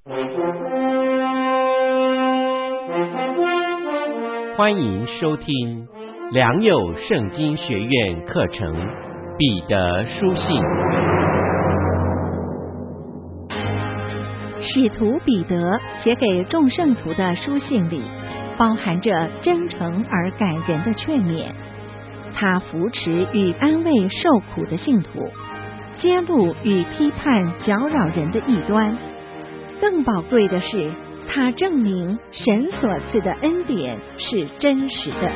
欢迎收听良友圣经学院课程《彼得书信》。 使徒彼得写给众圣徒的书信里，包含着真诚而感人的劝勉。他扶持与安慰受苦的信徒，揭露与批判搅扰人的异端。更宝贵的是，他证明神所赐的恩典是真实的。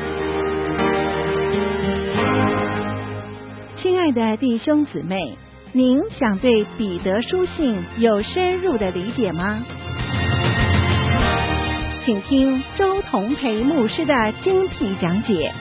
亲爱的弟兄姊妹，您想对彼得书信有深入的理解吗？请听周同培牧师的精辟讲解。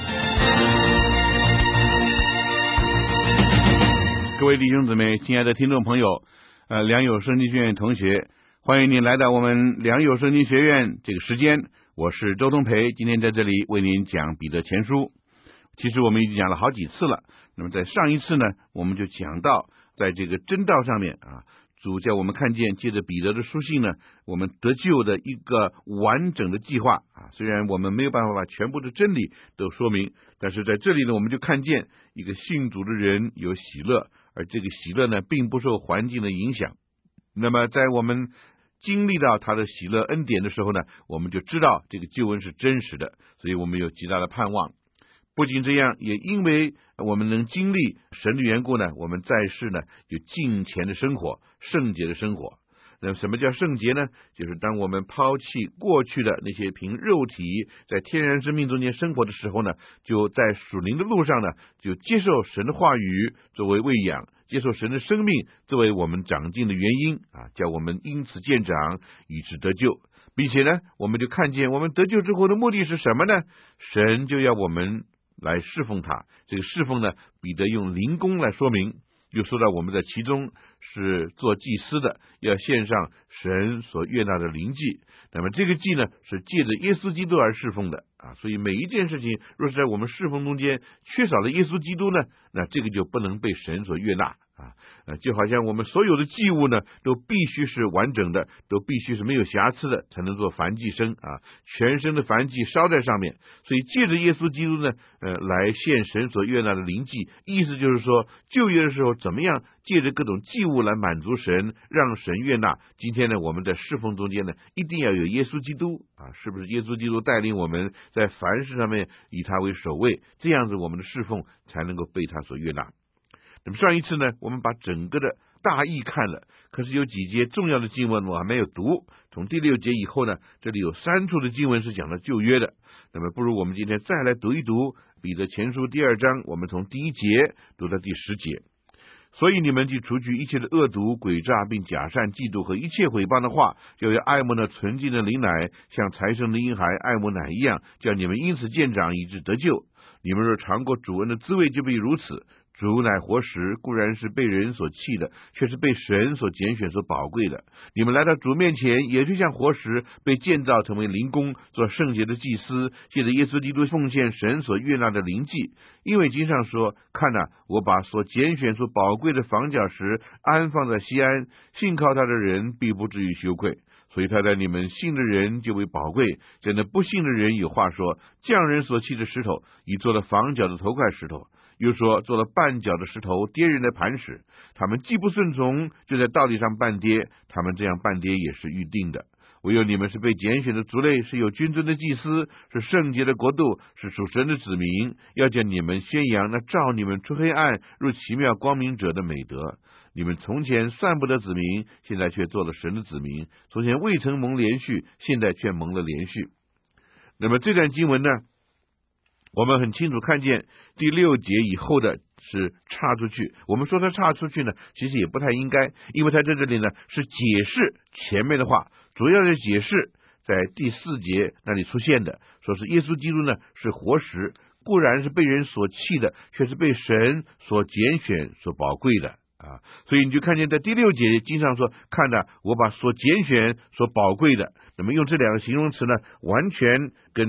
各位弟兄姊妹，亲爱的听众朋友，良友圣经学院同学，欢迎您来到我们良友圣经学院这个时间，我是周同培，今天在这里为您讲彼得前书。其实我们已经讲了好几次了，那么在上一次呢，我们就讲到在这个真道上面主叫我们看见借着彼得的书信呢，我们得救的一个完整的计划虽然我们没有办法把全部的真理都说明，但是在这里呢，我们就看见一个信主的人有喜乐，而这个喜乐呢，并不受环境的影响。那么在我们经历到他的喜乐恩典的时候呢，我们就知道这个救恩是真实的，所以我们有极大的盼望。不仅这样，也因为我们能经历神的缘故呢，我们在世呢有敬虔的生活，圣洁的生活。那什么叫圣洁呢？就是当我们抛弃过去的那些凭肉体在天然生命中间生活的时候呢，就在属灵的路上呢，就接受神的话语作为喂养，接受神的生命作为我们长进的原因叫我们因此渐长，以致得救。并且呢，我们就看见我们得救之后的目的是什么呢？神就要我们来侍奉他。这个侍奉呢，彼得用灵工来说明，又说到我们在其中是做祭司的，要献上神所悦纳的灵祭。那么这个祭呢，是借着耶稣基督而侍奉的所以每一件事情若是在我们侍奉中间缺少了耶稣基督呢，那这个就不能被神所悦纳就好像我们所有的祭物呢，都必须是完整的，都必须是没有瑕疵的，才能做燔祭牲全身的燔祭烧在上面。所以借着耶稣基督呢，来献神所悦纳的灵祭，意思就是说，旧约的时候怎么样借着各种祭物来满足神，让神悦纳。今天呢，我们在侍奉中间呢，一定要有耶稣基督是不是耶稣基督带领我们在凡事上面以他为首位，这样子我们的侍奉才能够被他所悦纳。那么上一次呢，我们把整个的大意看了，可是有几节重要的经文我还没有读。从第6节以后呢，这里有3处的经文是讲到旧约的。那么不如我们今天再来读一读彼得前书第2章，我们从第1节读到第10节。所以你们就除去一切的恶毒、诡诈，并假善、嫉妒和一切毁谤的话，就要爱慕那纯净的灵奶，像才生的婴孩爱慕奶一样，叫你们因此渐长，以致得救。你们若尝过主恩的滋味，就必如此。主乃活石，固然是被人所弃的，却是被神所拣选、所宝贵的。你们来到主面前，也就像活石，被建造成为灵宫，做圣洁的祭司，借着耶稣基督奉献神所悦纳的灵祭。因为经上说：看我把所拣选、所宝贵的房角石安放在西安，信靠他的人必不至于羞愧。所以他在你们信的人就为宝贵，在那不信的人有话说：匠人所弃的石头，已做了房角的头块石头。又说做了绊脚的石头，跌人的磐石。他们既不顺从，就在道理上绊跌，他们这样绊跌也是预定的。唯有你们是被拣选的族类，是有君尊的祭司，是圣洁的国度，是属神的子民，要叫你们宣扬那照你们出黑暗入奇妙光明者的美德。你们从前算不得子民，现在却做了神的子民；从前未曾蒙连续，现在却蒙了连续。那么这段经文呢，我们很清楚看见第6节以后的是岔出去。我们说它岔出去呢，其实也不太应该，因为它在这里呢是解释前面的话，主要的解释在第4节那里出现的，说是耶稣基督呢是活石，固然是被人所弃的，却是被神所拣选、所宝贵的所以你就看见在第6节经常说：看我把所拣选、所宝贵的。那么用这2个形容词呢，完全跟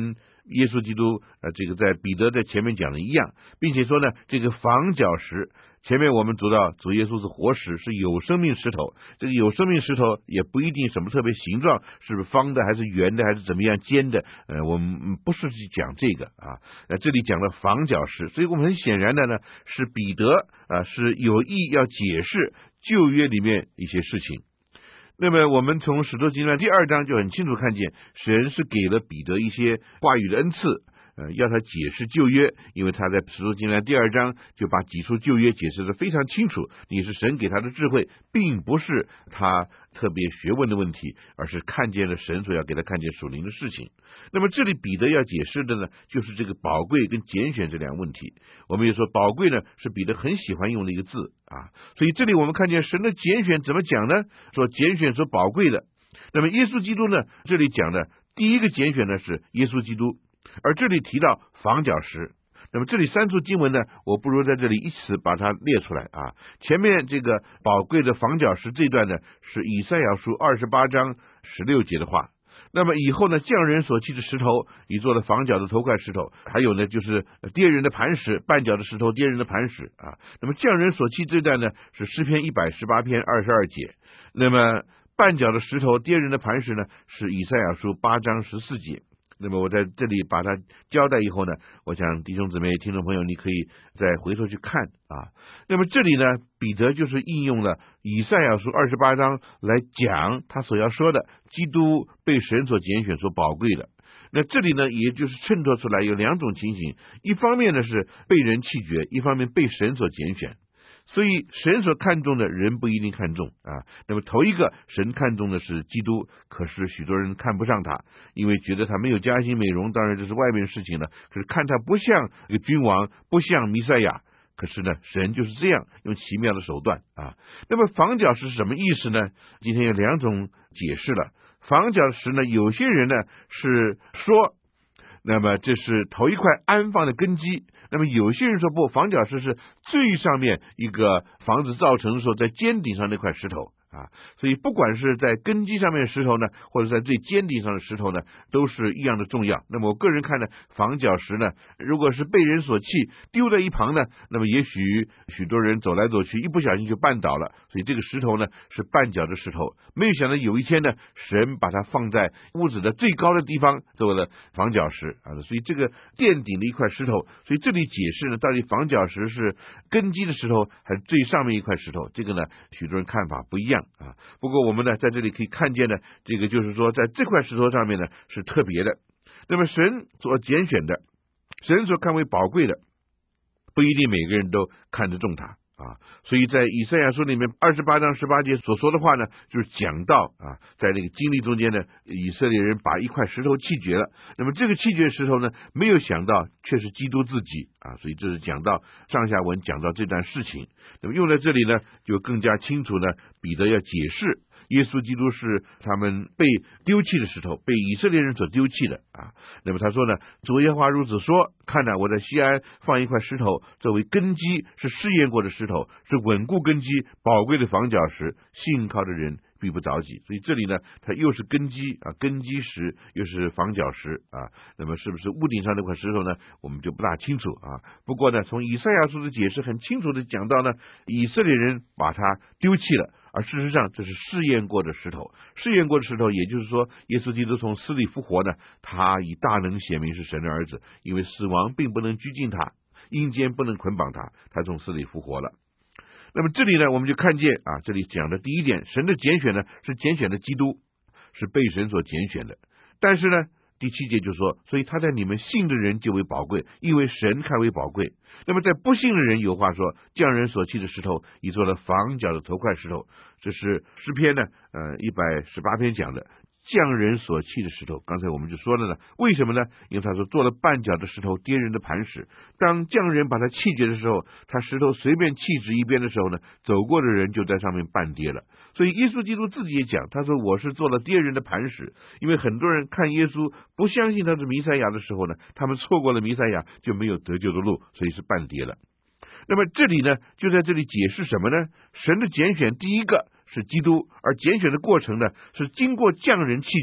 耶稣基督这个在彼得在前面讲的一样，并且说呢，这个房角石，前面我们读到主耶稣是活石，是有生命石头。这个有生命石头也不一定什么特别形状，是不是方的还是圆的还是怎么样尖的，我们不是去讲这个啊。这里讲了房角石，所以我们很显然的呢，是彼得是有意要解释旧约里面一些事情。那么我们从使徒行传第2章就很清楚看见，神是给了彼得一些话语的恩赐，要他解释旧约，因为他在使徒行传第2章就把几处旧约解释得非常清楚，你是神给他的智慧，并不是他特别学问的问题，而是看见了神所要给他看见属灵的事情。那么这里彼得要解释的呢，就是这个宝贵跟拣选这两个问题。我们也说宝贵呢是彼得很喜欢用的一个字啊，所以这里我们看见神的拣选怎么讲呢？说拣选所宝贵的。那么耶稣基督呢，这里讲的第一个拣选呢是耶稣基督，而这里提到房角石。那么这里3处经文呢，我不如在这里一起把它列出来啊。前面这个宝贵的房角石这段呢，是以赛亚书28章16节的话。那么以后呢，匠人所砌的石头，你做了房角的头块石头，还有呢就是跌人的磐石，绊脚的石头，跌人的磐石啊。那么匠人所砌这段呢，是诗篇118篇22节。那么绊脚的石头，跌人的磐石呢，是以赛亚书8章14节。那么我在这里把它交代以后呢，我想弟兄姊妹听众朋友你可以再回头去看啊。那么这里呢，彼得就是应用了以赛亚书28章来讲他所要说的基督被神所拣选所宝贵的。那这里呢，也就是衬托出来有2种情形，一方面呢是被人弃绝，一方面被神所拣选。所以神所看重的人不一定看重啊。那么头一个神看重的是基督，可是许多人看不上他，因为觉得他没有加薪美容，当然这是外面的事情了，可是看他不像一个君王，不像弥赛亚。可是呢，神就是这样用奇妙的手段啊。那么房角石是什么意思呢？今天有2种解释了。房角石呢，有些人呢是说，那么这是头一块安放的根基。那么有些人说不，房角石是最上面一个房子造成的时候在尖顶上那块石头啊。所以不管是在根基上面的石头呢，或者在最尖顶上的石头呢，都是一样的重要。那么我个人看呢，房角石呢，如果是被人所弃丢在一旁呢，那么也许许多人走来走去一不小心就绊倒了，所以这个石头呢是绊脚的石头。没有想到有一天呢，神把它放在屋子的最高的地方作为了房角石啊，所以这个垫顶的一块石头。所以这里解释呢，到底房角石是根基的石头还是最上面一块石头，这个呢许多人看法不一样啊。不过我们呢在这里可以看见呢，这个就是说在这块石头上面呢是特别的。那么神所拣选的，神所看为宝贵的，不一定每个人都看得中它啊。所以在以赛亚书里面28章18节所说的话呢，就是讲到啊，在那个经历中间呢，以色列人把一块石头弃绝了。那么这个弃绝石头呢，没有想到却是基督自己啊。所以这是讲到上下文讲到这段事情。那么用在这里呢，就更加清楚呢，彼得要解释耶稣基督是他们被丢弃的石头，被以色列人所丢弃的啊。那么他说呢，主耶和华如此说，看哪，我在西安放一块石头作为根基，是试验过的石头，是稳固根基宝贵的房角石，信靠的人必不着急。所以这里呢，它又是根基啊，根基石又是房角石啊。那么是不是屋顶上那块石头呢？我们就不大清楚啊。不过呢，从以赛亚书的解释很清楚的讲到呢，以色列人把它丢弃了。而事实上这是试验过的石头，试验过的石头，也就是说耶稣基督从死里复活呢，他以大能显明是神的儿子，因为死亡并不能拘禁他，阴间不能捆绑他，他从死里复活了。那么这里呢，我们就看见啊，这里讲的第一点，神的拣选呢是拣选的基督，是被神所拣选的。但是呢，第7节就说，所以他在你们信的人就为宝贵，因为神看为宝贵。那么在不信的人有话说，匠人所弃的石头已做了房角的头块石头。这是诗篇呢118篇讲的匠人所弃的石头。刚才我们就说了呢，为什么呢？因为他说做了绊脚的石头，跌人的磐石。当匠人把它弃绝的时候，他石头随便弃置一边的时候呢，走过的人就在上面绊跌了。所以耶稣基督自己也讲，他说我是做了跌人的磐石。因为很多人看耶稣不相信他是弥赛亚的时候呢，他们错过了弥赛亚，就没有得救的路，所以是绊跌了。那么这里呢，就在这里解释什么呢？神的拣选第一个是基督，而拣选的过程呢，是经过匠人弃绝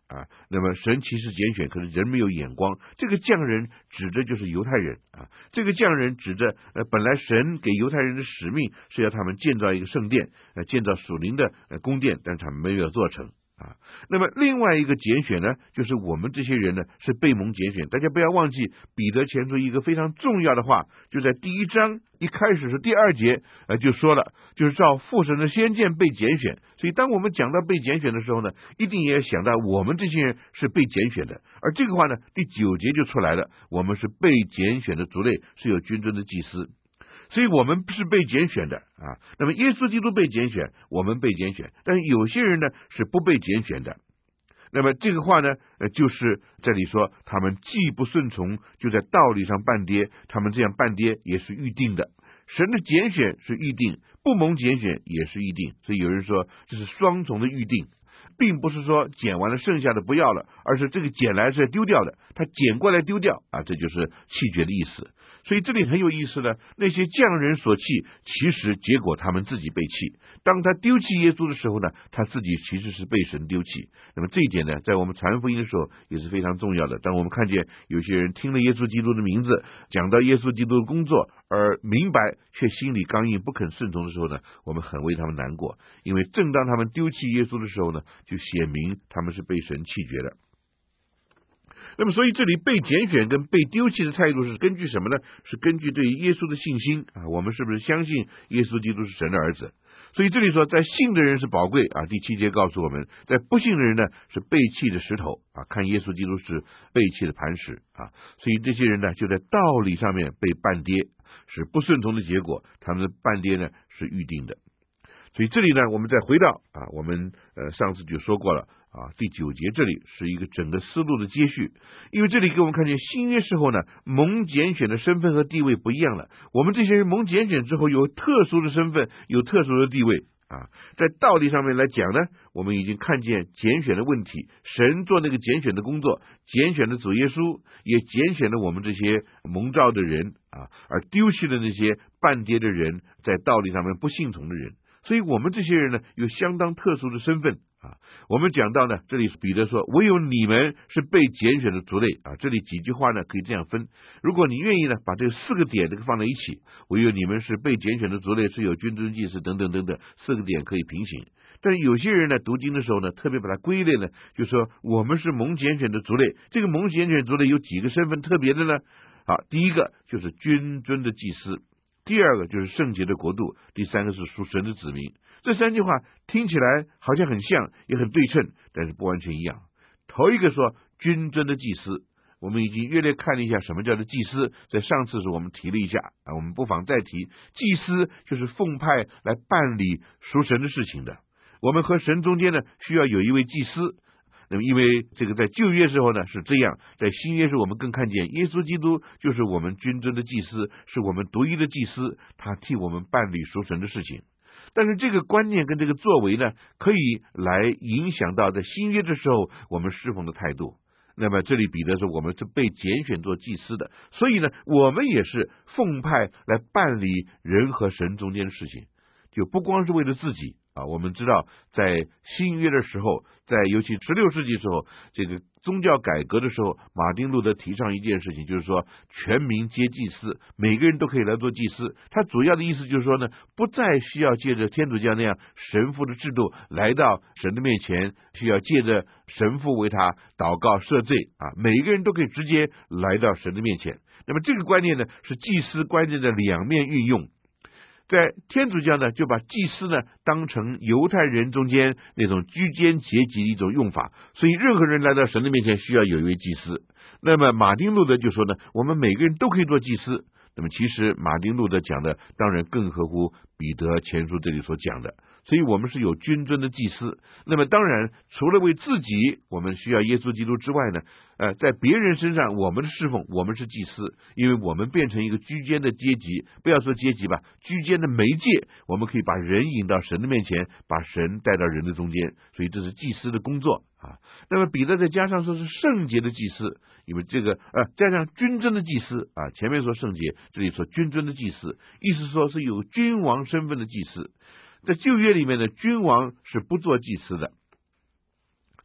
啊。那么神其实拣选，可是人没有眼光。这个匠人指的就是犹太人啊，这个匠人指着本来神给犹太人的使命是要他们建造一个圣殿，建造属灵的宫殿，但是他们没有做成啊。那么另外一个拣选呢，就是我们这些人呢是被蒙拣选。大家不要忘记彼得前书一个非常重要的话，就在第1章一开始是第2节就说了，就是照父神的先见被拣选。所以当我们讲到被拣选的时候呢，一定也要想到我们这些人是被拣选的。而这个话呢，第9节就出来了，我们是被拣选的族类，是有君尊的祭司。所以我们是被拣选的啊。那么耶稣基督被拣选，我们被拣选，但是有些人呢是不被拣选的。那么这个话呢，就是这里说他们既不顺从，就在道理上半跌，他们这样半跌也是预定的。神的拣选是预定，不蒙拣选也是预定。所以有人说这是双重的预定，并不是说捡完了剩下的不要了，而是这个捡来是丢掉的，他捡过来丢掉啊，这就是弃绝的意思。所以这里很有意思的，那些匠人所弃，其实结果他们自己被弃。当他丢弃耶稣的时候呢，他自己其实是被神丢弃。那么这一点呢，在我们传福音的时候也是非常重要的。当我们看见有些人听了耶稣基督的名字，讲到耶稣基督的工作，而明白却心里刚硬不肯顺从的时候呢，我们很为他们难过。因为正当他们丢弃耶稣的时候呢，就显明他们是被神弃绝的。那么所以这里被拣选跟被丢弃的态度是根据什么呢？是根据对于耶稣的信心啊，我们是不是相信耶稣基督是神的儿子？所以这里说在信的人是宝贵啊，第7节告诉我们，在不信的人呢是被弃的石头啊，看耶稣基督是被弃的磐石啊。所以这些人呢就在道理上面被半跌，是不顺从的结果，他们的半跌呢是预定的。所以这里呢我们再回到啊，我们上次就说过了啊，第9节这里是一个整个思路的接续。因为这里给我们看见新约时候呢，蒙拣选的身份和地位不一样了。我们这些人蒙拣选之后有特殊的身份，有特殊的地位啊。在道理上面来讲呢，我们已经看见拣选的问题，神做那个拣选的工作，拣选了主耶稣，也拣选了我们这些蒙召的人啊，而丢弃了那些半跌的人，在道理上面不信从的人。所以我们这些人呢有相当特殊的身份啊。我们讲到呢，这里彼得说唯有你们是被拣选的族类啊。这里几句话呢可以这样分，如果你愿意呢把这4个点这个放在一起，唯有你们是被拣选的族类，是有君尊祭司等等等等，4个点可以平行。但是有些人呢读经的时候呢特别把它归类呢，就说我们是蒙拣选的族类。这个蒙拣选族类有几个身份特别的呢？好，第一个就是君尊的祭司，第二个就是圣洁的国度，第三个是属神的子民。这3句话听起来好像很像，也很对称，但是不完全一样。头一个说君尊的祭司，我们已经略略看了一下什么叫做祭司，在上次时我们提了一下啊，我们不妨再提。祭司就是奉派来办理属神的事情的。我们和神中间呢需要有一位祭司。那么因为这个在旧约时候呢是这样，在新约时我们更看见耶稣基督就是我们君尊的祭司，是我们独一的祭司，他替我们办理属神的事情。但是这个观念跟这个作为呢，可以来影响到在新约的时候我们侍奉的态度。那么这里彼得说我们是被拣选做祭司的，所以呢我们也是奉派来办理人和神中间的事情，就不光是为了自己啊。我们知道在新约的时候，在尤其16世纪的时候，这个宗教改革的时候，马丁路德提倡一件事情，就是说全民皆祭司，每个人都可以来做祭司。他主要的意思就是说呢，不再需要借着天主教那样神父的制度来到神的面前，需要借着神父为他祷告赦罪啊，每个人都可以直接来到神的面前。那么这个观念呢，是祭司观念的两面运用。在天主教呢，就把祭司呢当成犹太人中间那种居间阶级的一种用法，所以任何人来到神的面前需要有一位祭司。那么马丁路德就说呢，我们每个人都可以做祭司。那么其实马丁路德讲的当然更合乎彼得前书这里所讲的，所以我们是有君尊的祭司。那么当然除了为自己我们需要耶稣基督之外呢，在别人身上我们的侍奉，我们是祭司，因为我们变成一个居间的阶级，不要说阶级吧，居间的媒介，我们可以把人引到神的面前，把神带到人的中间，所以这是祭司的工作啊。那么彼得再加上说是圣洁的祭司，因为这个加上君尊的祭司啊，前面说圣洁，这里说君尊的祭司，意思说是有君王身份的祭司。在旧约里面呢，君王是不做祭司的。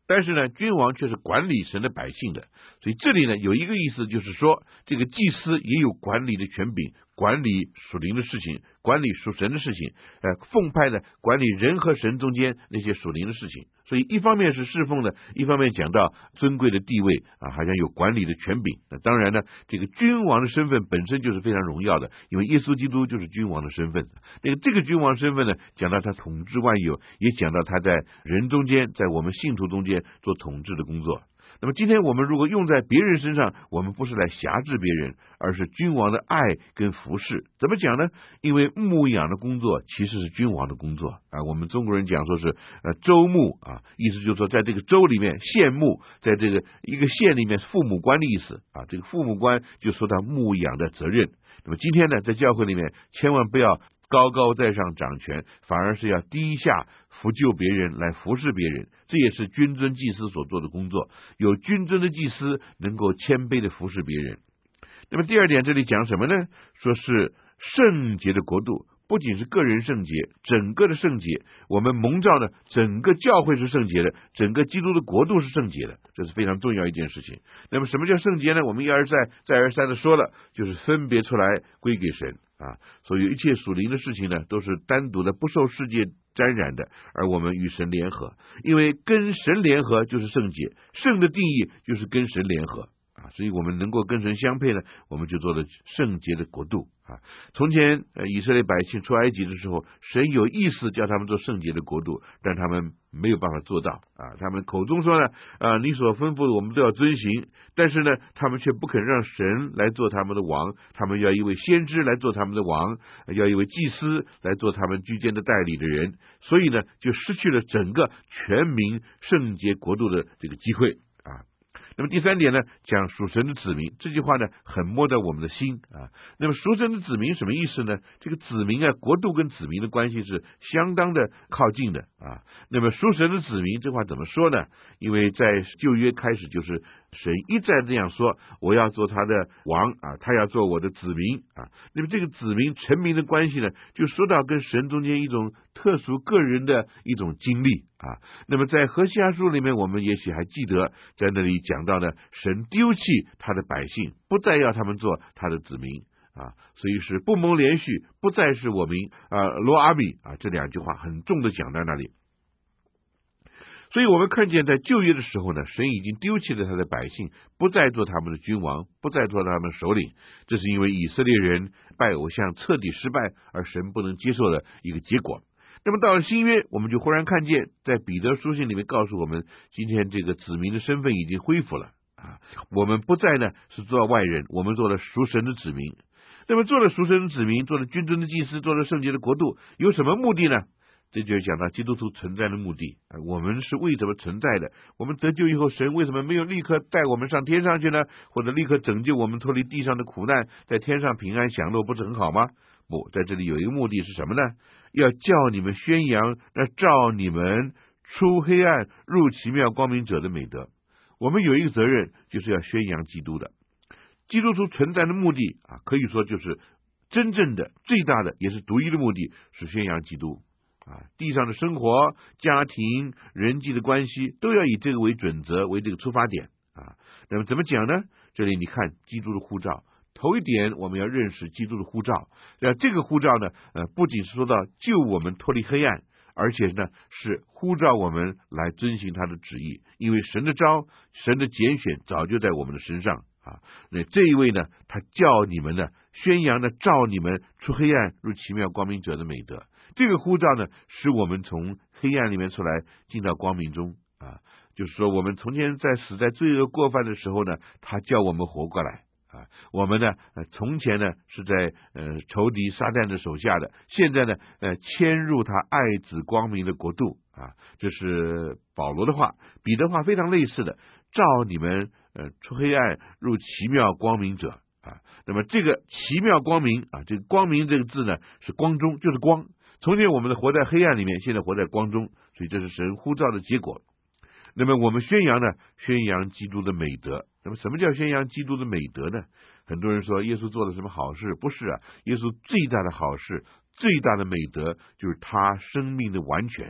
但是呢，君王却是管理神的百姓的。所以这里呢有一个意思，就是说这个祭司也有管理的权柄，管理属灵的事情，管理属神的事情，奉派的管理人和神中间那些属灵的事情。所以一方面是侍奉的，一方面讲到尊贵的地位好像有管理的权柄。当然呢，这个君王的身份本身就是非常荣耀的，因为耶稣基督就是君王的身份。这个君王身份呢，讲到他统治万有，也讲到他在人中间，在我们信徒中间做统治的工作。那么今天我们如果用在别人身上，我们不是来辖制别人，而是君王的爱跟服侍。怎么讲呢？因为牧养的工作其实是君王的工作我们中国人讲说是州牧意思就是说在这个州里面县牧，在这个一个县里面父母官的意思这个父母官就说到牧养的责任。那么今天呢，在教会里面千万不要高高在上掌权，反而是要低下扶救别人，来服侍别人，这也是君尊祭司所做的工作。有君尊的祭司能够谦卑的服侍别人。那么第二点，这里讲什么呢？说是圣洁的国度，不仅是个人圣洁，整个的圣洁。我们蒙召呢，整个教会是圣洁的，整个基督的国度是圣洁的，这是非常重要一件事情。那么什么叫圣洁呢？我们一而再而三的说了，就是分别出来归给神所以一切属灵的事情呢，都是单独的，不受世界沾染的，而我们与神联合。因为跟神联合就是圣洁，圣的定义就是跟神联合所以我们能够跟神相配呢，我们就做了圣洁的国度从前以色列百姓出埃及的时候，神有意思叫他们做圣洁的国度，但他们没有办法做到他们口中说呢你所吩咐的我们都要遵行，但是呢他们却不肯让神来做他们的王，他们要一位先知来做他们的王，要一位祭司来做他们居间的代理的人，所以呢就失去了整个全民圣洁国度的这个机会那么第三点呢，讲属神的子民，这句话呢很摸到我们的心那么属神的子民什么意思呢？这个子民国度跟子民的关系是相当的靠近的那么属神的子民这话怎么说呢？因为在旧约开始就是神一再这样说，我要做他的王他要做我的子民那么这个子民臣民的关系呢，就说到跟神中间一种特殊个人的一种经历那么在何西阿书里面，我们也许还记得，在那里讲到呢，神丢弃他的百姓，不再要他们做他的子民所以是不蒙连续，不再是我民罗阿米这两句话很重的讲在那里。所以我们看见在旧约的时候呢，神已经丢弃了他的百姓，不再做他们的君王，不再做他们的首领，这是因为以色列人拜偶像彻底失败，而神不能接受的一个结果。那么到了新约，我们就忽然看见，在彼得书信里面告诉我们，今天这个子民的身份已经恢复了我们不再呢是做外人，我们做了属神的子民。那么做了属神的子民，做了君尊的祭司，做了圣洁的国度，有什么目的呢？这就是讲到基督徒存在的目的我们是为什么存在的？我们得救以后，神为什么没有立刻带我们上天上去呢？或者立刻拯救我们脱离地上的苦难，在天上平安享乐，不是很好吗？不，在这里有一个目的是什么呢？要叫你们宣扬那照你们出黑暗入奇妙光明者的美德。我们有一个责任，就是要宣扬基督的。基督徒存在的目的可以说就是真正的最大的也是独一的目的是宣扬基督地上的生活、家庭、人际的关系都要以这个为准则，为这个出发点那么怎么讲呢？这里你看基督的呼召，头一点我们要认识基督的呼召这个呼召呢不仅是说到救我们脱离黑暗，而且呢是呼召我们来遵行他的旨意，因为神的召、神的拣选早就在我们的身上那这一位呢，他叫你们呢宣扬呢照你们出黑暗入奇妙光明者的美德。这个呼召呢使我们从黑暗里面出来进到光明中就是说我们从前在死在罪恶过犯的时候呢，他叫我们活过来我们呢从前呢是在仇敌撒旦的手下的，现在呢迁入他爱子光明的国度这是保罗的话。彼得话非常类似的，照你们出黑暗入奇妙光明者那么这个奇妙光明这个光明这个字呢是光中，就是光。从前我们活在黑暗里面，现在活在光中，所以这是神呼召的结果。那么我们宣扬呢，宣扬基督的美德。那么什么叫宣扬基督的美德呢？很多人说耶稣做了什么好事，不是耶稣最大的好事、最大的美德就是他生命的完全，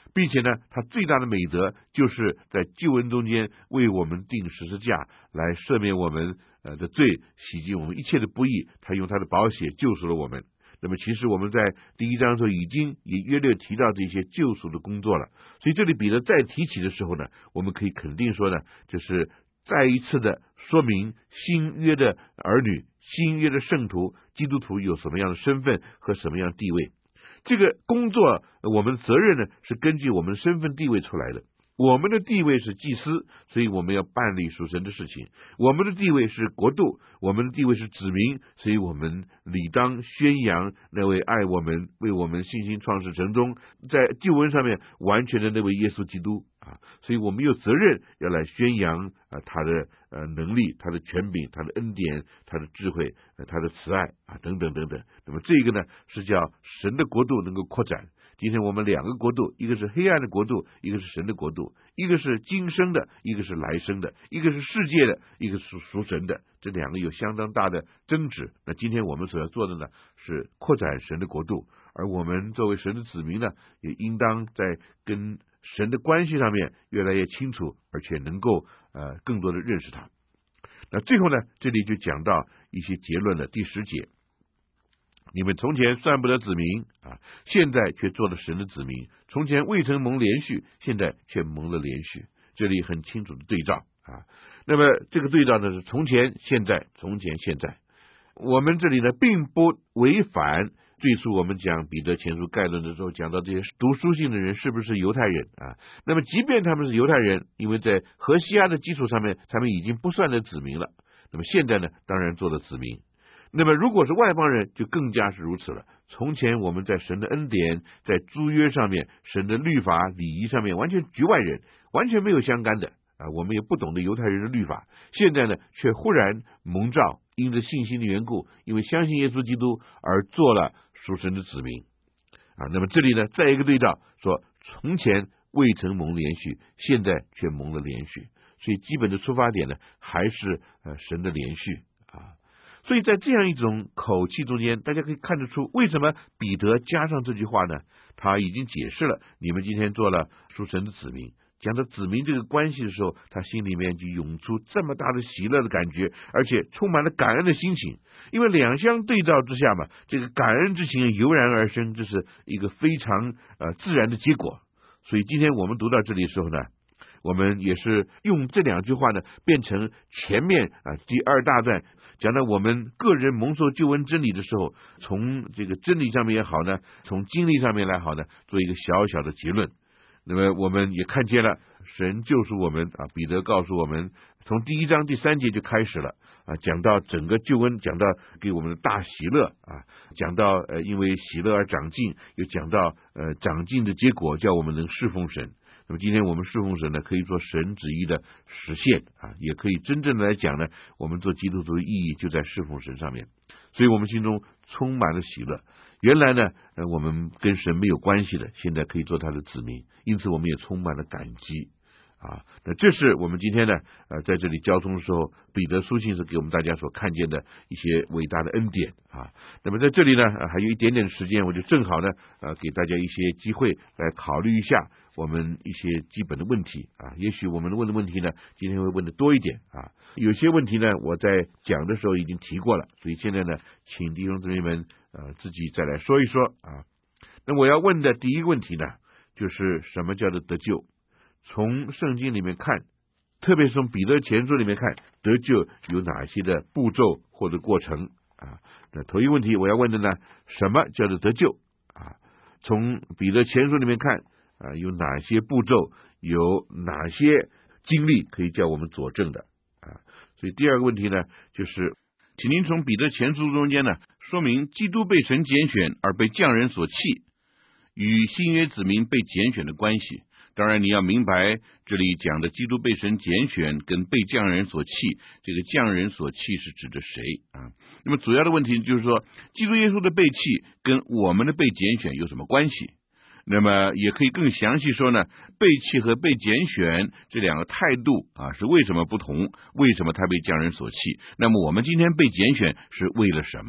并且呢，他最大的美德就是在救恩中间为我们钉十字架，来赦免我们的罪，洗净我们一切的不义，他用他的宝血救赎了我们。那么其实我们在第一章的时候已经也约略提到这些救赎的工作了，所以这里彼得再提起的时候呢，我们可以肯定说呢，就是再一次的说明新约的儿女、新约的圣徒、基督徒有什么样的身份和什么样的地位。这个工作我们的责任呢，是根据我们的身份地位出来的。我们的地位是祭司，所以我们要办理属神的事情。我们的地位是国度，我们的地位是子民，所以我们理当宣扬那位爱我们、为我们信心创始成终，在救恩上面完全的那位耶稣基督啊。所以我们有责任要来宣扬他的能力、他的权柄、他的恩典、他的智慧、他的慈爱啊等等等等。那么这个呢，是叫神的国度能够扩展。今天我们两个国度，一个是黑暗的国度，一个是神的国度，一个是今生的，一个是来生的，一个是世界的，一个是属神的，这两个有相当大的争执。那今天我们所要做的呢，是扩展神的国度，而我们作为神的子民呢，也应当在跟神的关系上面越来越清楚，而且能够更多的认识他。那最后呢，这里就讲到一些结论了。第10节，你们从前算不得子民啊，现在却做了神的子民；从前未曾蒙连续，现在却蒙了连续。这里很清楚的对照啊。那么这个对照呢，是从前、现在、从前、现在。我们这里呢，并不违反最初我们讲彼得前书概论的时候讲到这些读书信的人是不是犹太人啊？那么即便他们是犹太人，因为在何西阿的基础上面，他们已经不算的子民了。那么现在呢，当然做了子民。那么如果是外邦人，就更加是如此了。从前我们在神的恩典、在租约上面、神的律法礼仪上面完全局外人，完全没有相干的啊，我们也不懂得犹太人的律法。现在呢，却忽然蒙召，因着信心的缘故，因为相信耶稣基督而做了属神的子民啊。那么这里呢，再一个对照说，从前未曾蒙连续，现在却蒙了连续。所以基本的出发点呢，还是神的连续啊。所以在这样一种口气中间，大家可以看得出为什么彼得加上这句话呢？他已经解释了，你们今天做了属神的子民。讲到子民这个关系的时候，他心里面就涌出这么大的喜乐的感觉，而且充满了感恩的心情。因为两相对照之下嘛，这个感恩之情油然而生，这是一个非常自然的结果。所以今天我们读到这里的时候呢，我们也是用这两句话呢，变成前面第2大段讲到我们个人蒙受救恩真理的时候，从这个真理上面也好呢，从经历上面来好呢，做一个小小的结论。那么我们也看见了神救赎我们啊，彼得告诉我们，从第1章第3节就开始了啊，讲到整个救恩，讲到给我们的大喜乐啊，讲到因为喜乐而长进，又讲到长进的结果叫我们能侍奉神。那么今天我们侍奉神呢，可以说神旨意的实现啊，也可以真正的来讲呢，我们做基督徒的意义就在侍奉神上面，所以我们心中充满了喜乐。原来呢，我们跟神没有关系的，现在可以做他的子民，因此我们也充满了感激啊。那这是我们今天呢，在这里交通的时候，彼得书信是给我们大家所看见的一些伟大的恩典啊。那么在这里呢，还有一点点时间，我就正好呢，给大家一些机会来考虑一下我们一些基本的问题啊。也许我们问的问题呢，今天会问的多一点啊。有些问题呢，我在讲的时候已经提过了，所以现在呢，请弟兄姊妹们自己再来说一说啊。那我要问的第一个问题呢，就是什么叫做得救？从圣经里面看，特别是从彼得前书里面看，得救有哪些的步骤或者过程啊？那头一个问题我要问的呢，什么叫做得救啊？从彼得前书里面看有哪些步骤，有哪些经历可以叫我们佐证的啊？所以第二个问题呢，就是请您从彼得前书中间呢，说明基督被神拣选而被匠人所弃，与新约子民被拣选的关系。当然你要明白这里讲的基督被神拣选跟被匠人所弃，这个匠人所弃是指的谁啊？那么主要的问题就是说，基督耶稣的被弃跟我们的被拣选有什么关系？那么也可以更详细说呢，被弃和被拣选这两个态度啊是为什么不同？为什么他被匠人所弃？那么我们今天被拣选是为了什么？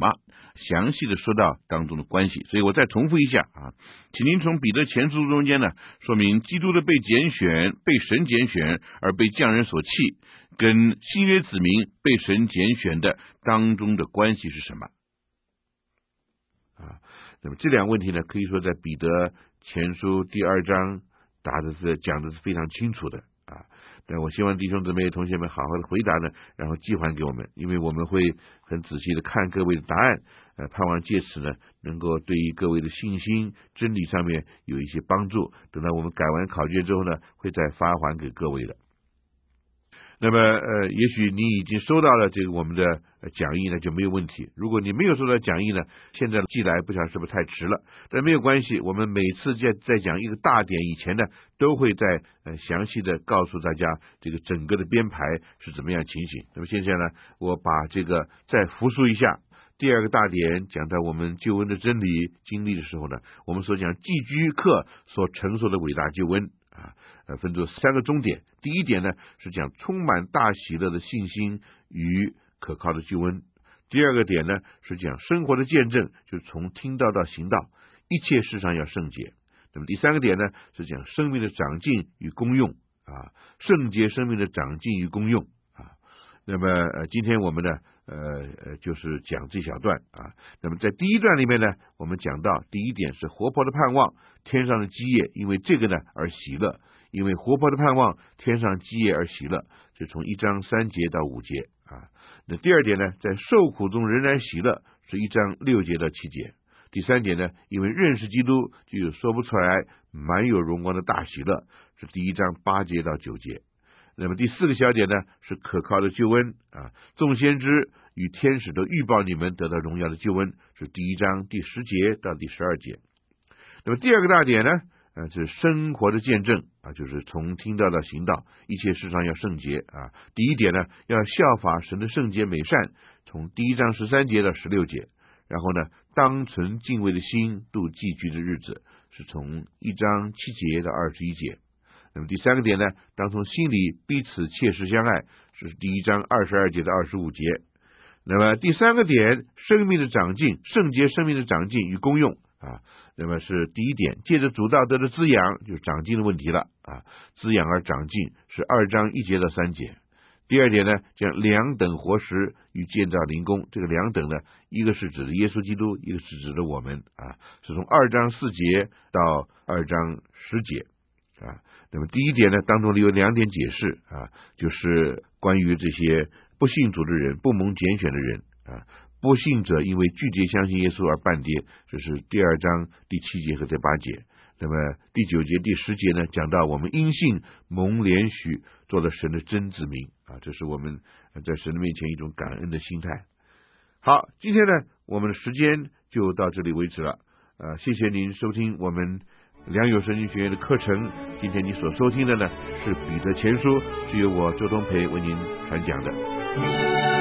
详细的说到当中的关系。所以我再重复一下啊，请您从彼得前书中间呢，说明基督的被拣选、被神拣选而被匠人所弃，跟新约子民被神拣选的当中的关系是什么啊？那么这两个问题呢，可以说在彼得前书第2章讲的是非常清楚的啊。但我希望弟兄姊妹同学们好好的回答呢，然后寄还给我们，因为我们会很仔细的看各位的答案，盼望借此呢能够对于各位的信心真理上面有一些帮助，等到我们改完考卷之后呢，会再发还给各位的。那么也许你已经收到了这个我们的讲义呢，就没有问题。如果你没有收到讲义呢，现在寄来不晓得是不是太迟了，但没有关系，我们每次在讲一个大点以前呢，都会在详细的告诉大家这个整个的编排是怎么样情形。那么现在呢，我把这个再复述一下。第2个大点讲到我们救恩的真理经历的时候呢，我们所讲寄居客所承受的伟大救恩分作3个终点。第1点呢是讲充满大喜乐的信心与可靠的救恩。第2个点呢是讲生活的见证，就是从听到到行道，一切事上要圣洁。那么第3个点呢是讲生命的长进与功用圣洁生命的长进与功用那么今天我们呢就是讲这小段那么在第1段里面呢，我们讲到第1点是活泼的盼望，天上的基业因为这个呢而喜乐，因为活泼的盼望，天上基业而喜乐，就从1章3节到5节那第2点呢，在受苦中仍然喜乐，是1章6节到7节。第3点呢，因为认识基督就有说不出来满有荣光的大喜乐，是第1章8节到9节。那么第4个小点呢，是可靠的救恩众先知与天使都预报你们得到荣耀的救恩，是第1章第10节到第12节。那么第2个大点呢是生活的见证就是从听到到行道，一切事上要圣洁第1点呢，要效法神的圣洁美善，从第1章13节到16节。然后呢，当存敬畏的心度寄居的日子，是从1章7节到21节。那么第3个点呢，当从心里彼此切实相爱，是第1章22节到25节。那么第3个点，生命的长进，圣洁生命的长进与功用那么是第1点，借着主道德的滋养，就是长进的问题了滋养而长进，是2章1节到3节。第2点呢，讲2等活石与建造灵宫，这个2等呢，一个是指的耶稣基督，一个是指的我们是从2章4节到2章10节那么第1点呢，当中有2点解释就是关于这些不信主的人，不蒙拣选的人不信者因为拒绝相信耶稣而半跌，这是第2章第7节和第8节。那么第9节第10节呢，讲到我们因信蒙怜许，做了神的真子民这是我们在神的面前一种感恩的心态。好，今天呢我们的时间就到这里为止了谢谢您收听我们良友圣经学院的课程。今天你所收听的呢是彼得前书，是由我周东培为您传讲的。